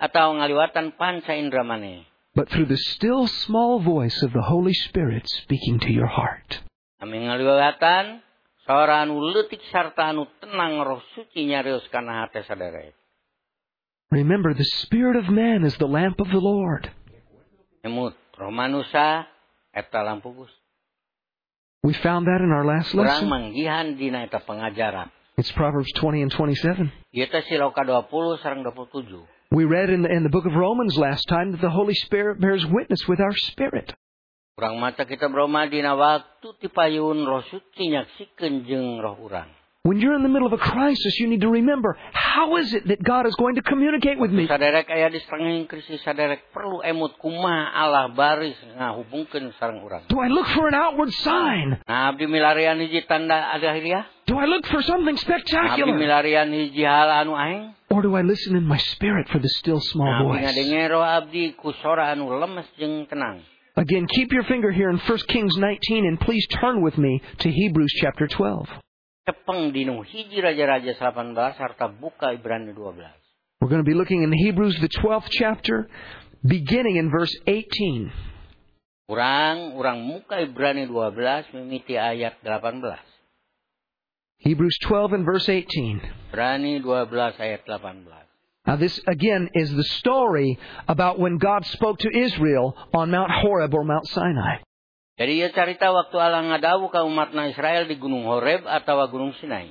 atau ngaliwatan panca indra maneh. But through the still small voice of the Holy Spirit speaking to your heart. Ame ngaliwatan sora anu leutik sarta anu tenang Roh Suci nyarios kana hate saderek. Remember, the spirit of man is the lamp of the Lord. Emut roh manusia eta lampu Gusti. We found that in our last Urang lesson. manggihan dina eta pengajaran. It's Proverbs twenty and twenty-seven. Ieu teh Sila ka dua puluh sareng dua puluh tujuh. We read in the, in the book of Romans last time that the Holy Spirit bears witness with our spirit. Urang maca kita broma dina waktu ti payun Roh Suci nyaksikeun jeung roh urang. When you're in the middle of a crisis, you need to remember, how is it that God is going to communicate with me? Saderek aya di setengah krisis saderek perlu emut kumaha Allah baris ngahubungkeun sareng urang. Do I look for an outward sign? Nah, abdi milarian hiji tanda adahiriah. Do I look for something Abdi spectacular? milarian hiji hal anu aing. Or do I listen in my spirit for the still small Nah, abdi voice? ngadengero abdi ku sora anu lemes jeung tenang. Again, keep your finger here in First Kings nineteen, and please turn with me to Hebrews chapter twelve. Tepeng dinu hiji Raja-Raja delapan belas sarta buka Ibrani dua belas. We're going to be looking in Hebrews, the twelfth chapter, beginning in verse eighteen. Urang, urang muka Ibrani dua belas mimiti ayat delapan belas. Hebrews twelve and verse eighteen. Ibrani dua belas ayat delapan belas. Now this, again, is the story about when God spoke to Israel on Mount Horeb or Mount Sinai. Jadi ieu carita waktu Allah ngadawu ka umatna Israel di Gunung Horeb atawa Gunung Sinai.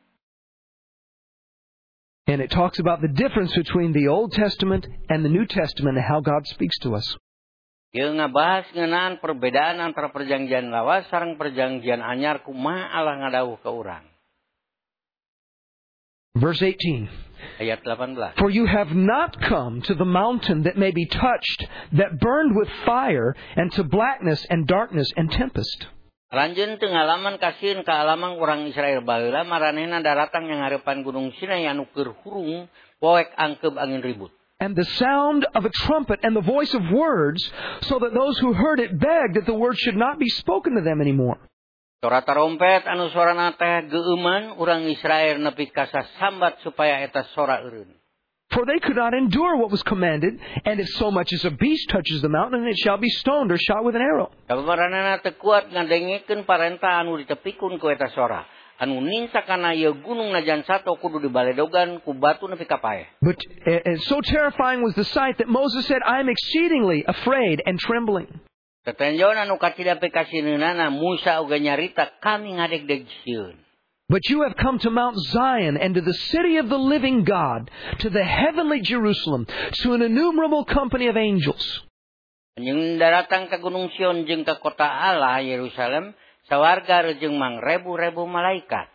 And it talks about the difference between the Old Testament and the New Testament and how God speaks to us. Ieu ngabahas ngeunaan perbedaan antara perjanjian lawas sareng perjanjian anyar kumaha Allah ngadawu ka urang. Verse eighteen. Ayat delapan belas. For you have not come to the mountain that may be touched, that burned with fire, and to blackness and darkness and tempest. Lanjun teu ngalaman kasieun ka alamang urang Israel baheula maranehna daratang yang ngarepan Gunung Sinai anu keur hurung poek angkeub angin ribut. And the sound of a trumpet and the voice of words, so that those who heard it begged that the word should not be spoken to them anymore. Sora tarompet anu sorana teh geueuman urang Israel nepi ka sasambat supaya eta sora eureun. For they could not endure what was commanded, and if so much as a beast touches the mountain, it shall be stoned or shot with an arrow. Kababaranana teu kuat ngadengekeun parentah anu ditepikeun ku eta sora. Anu ninsa kana ieu gunung najan sato kudu dibaledogan ku batu nepi ka paeh. But uh, so terrifying was the sight that Moses said, I am exceedingly afraid and trembling. Ketenjon anu kacidape kasineunana Musa uga nyarita kami ngadeg-deg sieun. But you have come to Mount Zion and to the city of the living God, to the heavenly Jerusalem, to an innumerable company of angels. Anjeun daratang ka Gunung Sion jeung ka kota Allah Yerusalem, sawarga rejeung mangrebu-rebu malaikat.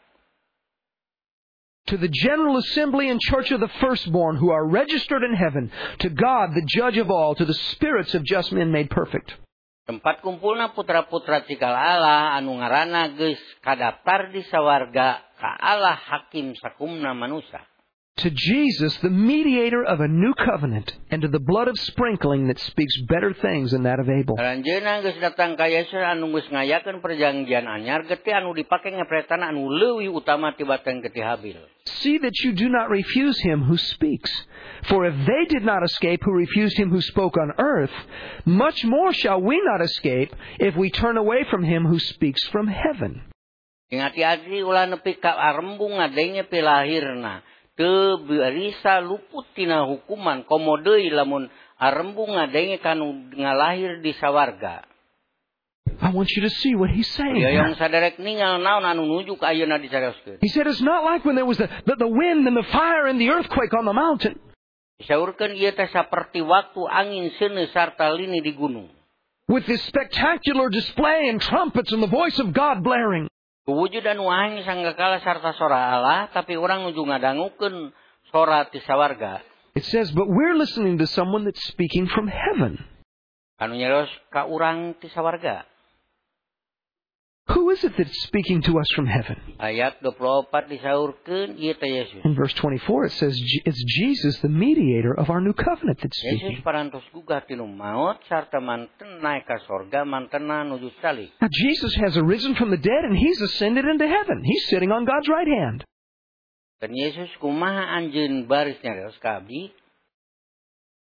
To the general assembly and church of the firstborn who are registered in heaven, to God the judge of all, to the spirits of just men made perfect. Tempat kumpulna putra-putra cikal Allah anu ngaranna geus kadaptar di sawarga ka Allah hakim sakumna manusia. To Jesus, the mediator of a new covenant, and to the blood of sprinkling that speaks better things than that of Abel. Karanjeunna geus datang ka Yesus anu geus ngayakeun perjanjian anyar getih anu dipake ngapretana anu leuwih utama tibatan getih Habil. See that you do not refuse him who speaks. For if they did not escape who refused him who spoke on earth, much more shall we not escape if we turn away from him who speaks from heaven. Ingati-ati ulah nepi ka arembung ngadenge pilahirna. Teu bisa luput tina hukuman komo deui lamun arembung ngadenge kanu ngalahir di sawarga. I want you to see what he's saying. Yang saderek ningal naon anu nuju ka ayeuna dicarioskeun. He said it's not like when there was the, the, the wind and the fire and the earthquake on the mountain. Disaurkeun ieu teh saperti waktu angin seuneu sarta lini di gunung. With this spectacular display and trumpets and the voice of God blaring. Wujud anu aing sanggakala sarta sora Allah, tapi urang nuju ngadangukeun sora ti sawarga. It says, but we're listening to someone that's speaking from heaven. Anu nyeros ka urang ti sawarga. Who is it that's speaking to us from heaven? Ayat dua puluh empat disaurkeun ieu teh Yesus. In verse twenty-four it says it's Jesus, the mediator of our new covenant, that's speaking. Yesus parantos gugah tinu maut sarta manten naik ka sorga mantena nuju salib. Now Jesus has arisen from the dead and he's ascended into heaven. He's sitting on God's right hand. Dan Yesus kumaha anjeun baris nyarios ka abdi?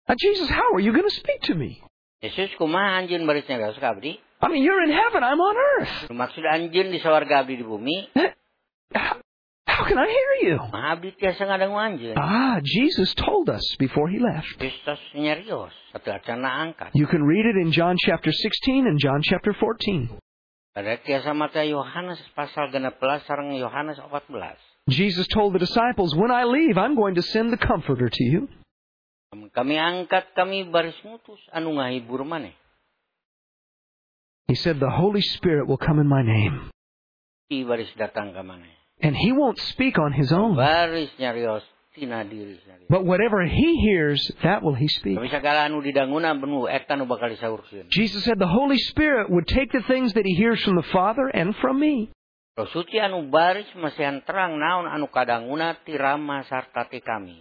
Uh, Jesus, how are you going to speak to me? Yesus kumaha anjeun baris nyarios ka abdi? I mean, you're in heaven, I'm on earth. Maksud anjeun di sawarga abdi di bumi. How, how can I hear you? Mah abdi tiasa ngadangu anjeun. Ah, Jesus told us before he left. Kristus nyarios atuh acana angkat. You can read it in John chapter sixteen and John chapter fourteen. Ada tiasa mata Yohanes pasal genep belas sareng Yohanes opat belas. Jesus told the disciples, when I leave, I'm going to send the Comforter to you. Kami angkat kami baris ngutus anu ngahibur maneh. He said, the Holy Spirit will come in my name. Ti baris datang ka maneh. And he won't speak on his own. Baris nyarios tina diri nyarios. But whatever he hears, that will he speak. Kami sagala anu didanguna benuh eta nu bakal disaurkeun. Jesus said the Holy Spirit would take the things that he hears from the Father and from me. Roh Suci anu baris masihan terang naon anu kadanguna ti Rama sarta ti kami.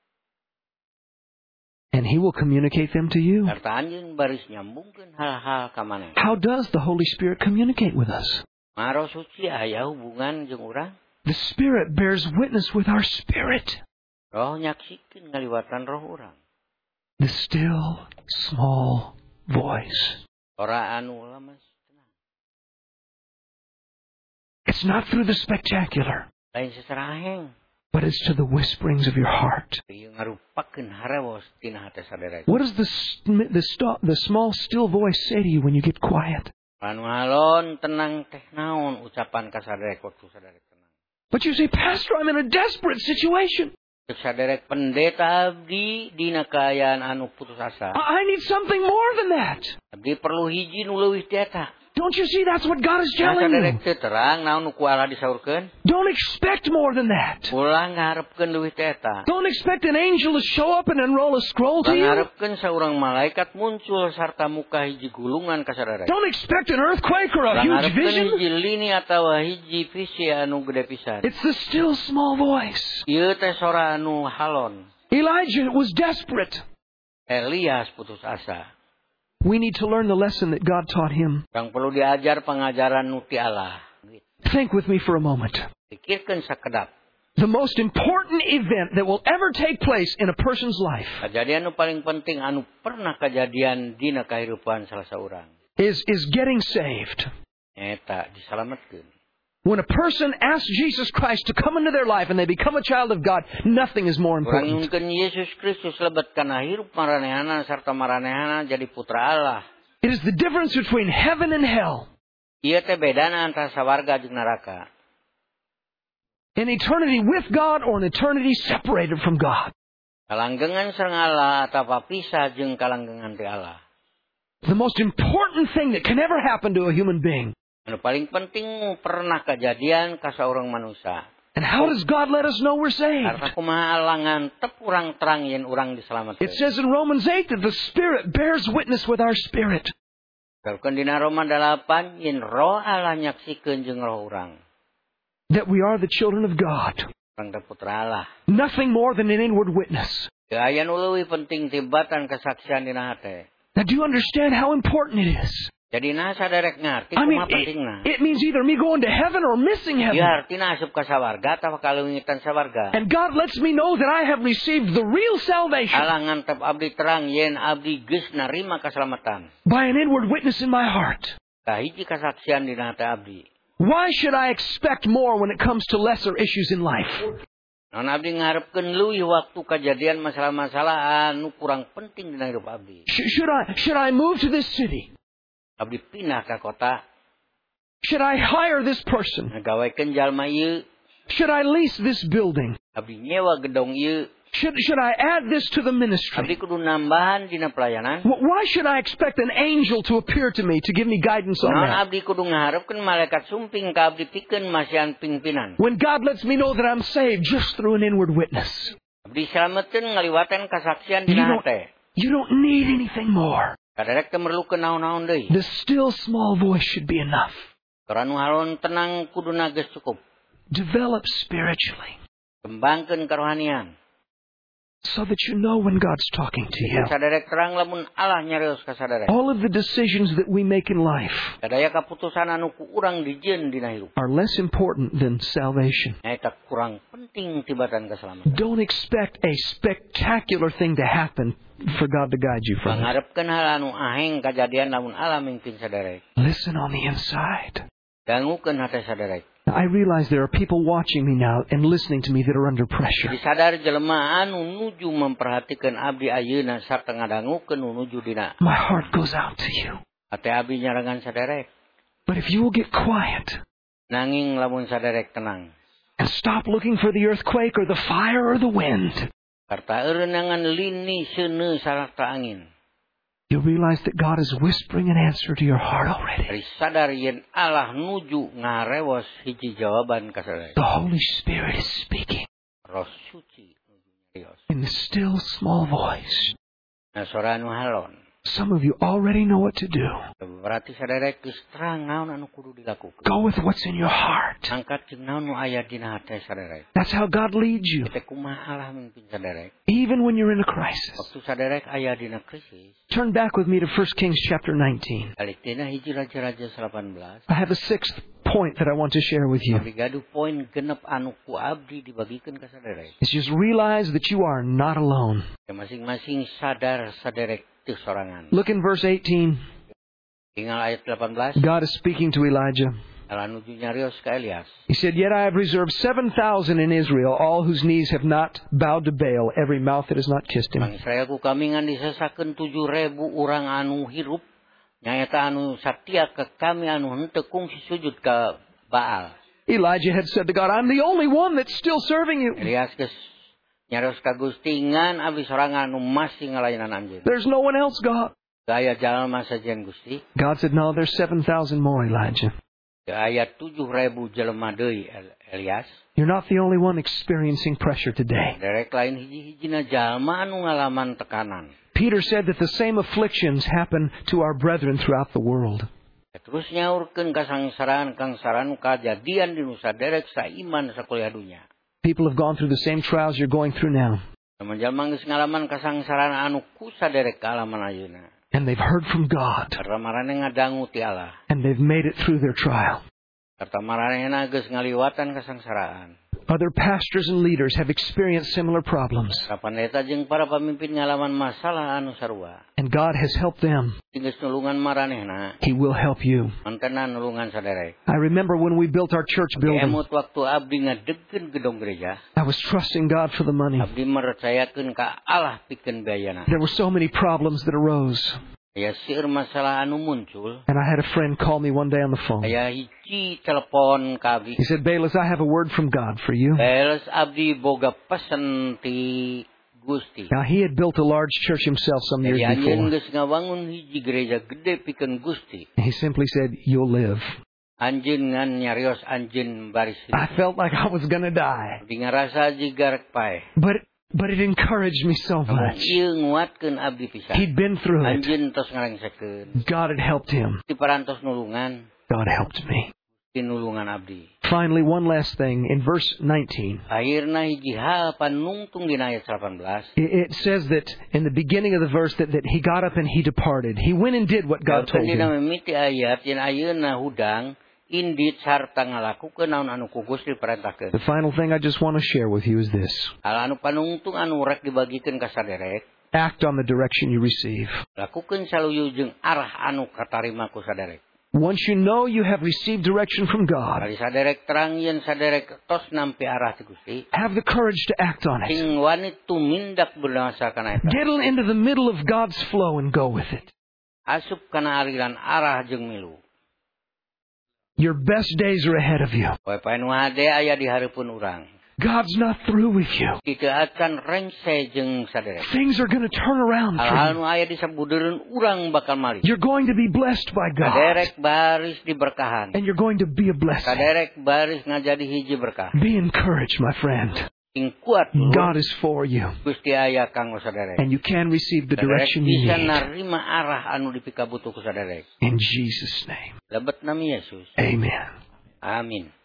And he will communicate them to you. Sarta anjeun baris nyambungkeun hal-hal ka maneh. How does the Holy Spirit communicate with us? Mah Roh Suci aya hubungan jeung urang. The Spirit bears witness with our spirit. Roh nyaksikeun ngaliwatan roh urang. The still, small voice. Ora anu lamas tenang. It's not through the spectacular, Lain sesaraheng. but it's to the whisperings of your heart. Ieu ngarupakeun harewas tina hate saderek. What does the, sm- the, st- the small, still voice say to you when you get quiet? Anu halon tenang teh naon ucapan ka saderek waktu saderek tenang. But you say, Pastor, I'm in a desperate situation. Saderek pendeta abdi dina kaayaan anu putus asa. I I need something more than that. Abdi perlu hiji nu leuwih ti eta. Don't you see that's what God is Nah, telling saderek you? teu terang naon nu ku Allah disaurkeun. Don't expect more than that. Ulang ngarepkeun leuwih ti eta. Don't expect an angel to show up and unroll a scroll to Ulang you. ngarepkeun saurang malaikat muncul sarta muka hiji gulungan ka saderek. Don't expect an earthquake or a Ulang huge ngarepkeun vision. hiji lini atawa hiji visi anu gede pisan. It's the still small voice. Ieu teh sora anu halon. Elijah was desperate. Elias putus asa. We need to learn the lesson that God taught him. Yang perlu diajar pengajaran nu ti Allah. Think with me for a moment. Pikirkeun sakedap. The most important event that will ever take place in a person's life Kejadian nu paling penting anu pernah kejadian dina kahirupan salah saurang. is, is getting saved. Eta disalametkeun. When a person asks Jesus Christ to come into their life and they become a child of God, nothing is more Urang important. nyunkeun Yesus Kristus lebet kana hirup maranehana sarta maranehana jadi putra Allah. It is the difference between heaven and hell. Ieu teh bedana antara sawarga jeung neraka. An eternity with God or an eternity separated from God. Kalanggengan sareng Allah atawa pisah jeung kalanggengan ti Allah. The most important thing that can ever happen to a human being. Anu paling penting pernah kejadian ka saurang manusia. And how does God let us know we're saved? Karena kumaha Allah ngantep urang terang yen urang diselametkeun. It says in Romans eight that the Spirit bears witness with our spirit. Karukeun dina Roma delapan yen roh Allah nyaksikeun jeung roh urang. That we are the children of God. Urang teh putra Allah. Nothing more than an inward witness. Teu aya nu leuwih penting tibatan kesaksian dina hate. Now do you understand how important it is? Jadi nah saderek ngarti I mean, kumaha pentingna. it, it means either me going to heaven or missing heaven. Ieu artina asup ka sawarga atawa kaleuwitan sawarga. And God lets me know that I have received the real salvation Allah ngantep abdi terang yen abdi geus narima kaselamatan. by an inward witness in my heart. Kahiji kasaksian dina hate abdi. Why should I expect more when it comes to lesser issues in life? Non abdi ngarepkeun leuwih waktu kejadian masalah-masalah anu kurang penting dina hidup abdi. Sh- should I should I move to this city? Abdi pindah ka kota, Should I hire this person? ngagawekeun jalma ieu, Should I lease this building? abdi nyewa gedong ieu, Should should I add this to the ministry? abdi kudu nambahan dina pelayanan. Wh- Why should I expect an angel to appear to me to give me guidance on Non that? abdi kudu ngaharepkeun malaikat sumping ka abdi pikeun masihan pingpinan. When God lets me know that I'm saved just through an inward witness. Abdi salametkeun ngaliwatan kasaksian You dina don't, hate. you don't need anything more. Kaderek teh merlukeun naon-naon deui. The still small voice should be enough. Karanu halon tenang kuduna geus cukup. Develop spiritually. Kembangkeun karohanian. so that you know when God's talking to you. Saderek terang lamun Allah nyarios ka saderek. All of the decisions that we make in life Kadaya kaputusan anu ku urang dijieun dina hirup. are less important than salvation. Eta kurang penting tibatan keselamatan. Don't expect a spectacular thing to happen for God to guide you from it. Pangarepkeun hal anu aheng kajadian lamun Allah mimpin saderek. Listen on the inside. Dangukeun hate saderek. Now, I realize there are people watching me now and listening to me that are under pressure. Disadar jelema anu nuju memperhatikan abdi ayeuna sarta ngadangukeun nuju dina. My heart goes out to you. Ate abdi nyarangan saderek. But if you will get quiet Nanging lamun saderek tenang. and stop looking for the earthquake or the fire or the wind, Karta eureunangan lini seuneu sarta angin. you realize that God is whispering an answer to your heart already. Dari sadar yen Allah nuju ngarewos hiji jawaban ka saderek. The Holy Spirit is speaking Roh suci nuju nyarios. in the still small voice. Nah suara anu halon. Some of you already know what to do. Berarti saderek geus terang naon anu kudu dilakukeun. Go with what's in your heart. Angkat jeung naon nu aya dina hate saderek. That's how God leads you. Teh kumaha Allah mimpin saderek. Even when you're in a crisis. Waktu saderek aya dina krisis. Turn back with me to First Kings chapter nineteen. Balik dina hiji raja-raja delapan belas. I have a sixth point that I want to share with you. Abdi gaduh poin genep anu ku abdi dibagikeun ka saderek. It's just realize that you are not alone. Masing-masing sadar saderek teu sorangan. Look in verse eighteen. Tinggal ayat delapan belas. God is speaking to Elijah. Allah nuju nyarios ka Elias. He said, Yet I have reserved seven thousand in Israel, all whose knees have not bowed to Baal, every mouth that has not kissed Bang him. Israel ku kamingan disesakeun tujuh ribu urang anu hirup. Nyaeta anu satia ka kami anu henteu kungsi sujud ka Baal. Elijah had said to God, I'm the only one that's still serving you. Elias geus nyarios ka Gusti ngan abdi sorangan anu masih ngalayanan anjeun. There's no one else, God. Gaya jalma sajian Gusti. God said, No, there's seven thousand more, Elijah. Gaya tujuh ribu jelema deui Elias. You're not the only one experiencing pressure today. Derek lain hiji-hijina jalma anu ngalaman tekanan. Peter said that the same afflictions happen to our brethren throughout the world. Terus nyaurkeun kasangsaran kangsaran kajadian di nu saderek saiman sakuliah dunya. People have gone through the same trials you're going through now. Jalma geus ngalaman kasangsaran anu ku saderek kaalaman ayeuna. And they've heard from God. Karena marane ngadangu ti Allah. And they've made it through their trial. Karena maranehna geus ngaliwatan kasangsaraan. Other pastors and leaders have experienced similar problems. Kapandeta jeung para pamimpin ngalaman masalah anu sarua. And God has helped them. Geus nulungan maranehna. He will help you. Mantenan nulungan saderek. I remember when we built our church building. Emut waktu abdi ngadegkeun gedung gereja. I was trusting God for the money. Abdi mercayakeun ka Allah pikeun biayana. There were so many problems that arose. Ya seueur masalah anu muncul. And I had a friend call me one day on the phone. Aya hiji telepon ka abdi. He said, Bayless, I have a word from God for you. Bayless abdi boga pesen ti Gusti. Now, he had built a large church himself some years Jadi anjeun before. geus ngawangun hiji gereja gede pikeun Gusti. He simply said, You'll live. Anjeun ngan nyarios anjeun baris. I felt like I was going to die. Abdi ngarasa jiga rek pae. But but it encouraged me so much. Ieu nguatkeun abdi pisan. He'd been through it. Anjeun tos ngarengsekeun. God had helped him. Ti parantos nulungan. God helped me. Ti nulungan abdi. Finally, one last thing. In verse nineteen, Akhirna hiji hal panungtung dina ayat delapan belas. it, it says that in the beginning of the verse that, that he got up and he departed. He went and did what God told Dina him. mimiti ayat yen ayeuna hudang indit sarta ngalakukeun naon anu ku Gusti perintahkeun. The final thing I just want to share with you is this. Hal anu panungtung anu rek dibagikeun ka saderek. Act on the direction you receive. Lakukeun saluyu jeung arah anu katarima ku saderek. Once you know you have received direction from God, Kali saderek terang yen saderek tos nampi arah ti Gusti. have the courage to act on it. Sing wani tumindak berdasarkan eta. Get into the middle of God's flow and go with it. Asup kana aliran arah jeung milu. Your best days are ahead of you. Poe pae nu hade aya di hareupeun urang. God's not through with you. Teu acan rengse jeung saderek. Things are going to turn around for Hal-hal you. nu aya di sabudeureun urang bakal malih. You're going to be blessed by God. Saderek baris diberkahan. And you're going to be a blessing. Saderek baris ngajadi hiji berkah. Be encouraged, my friend. Sing kuat God is for you. Gusti aya kanggo saderek. And you can receive the Saderek direction you bisa need. narima arah anu dipikabutuh ku saderek. In Jesus' name. Lebet nami Yesus. Amen. Amin.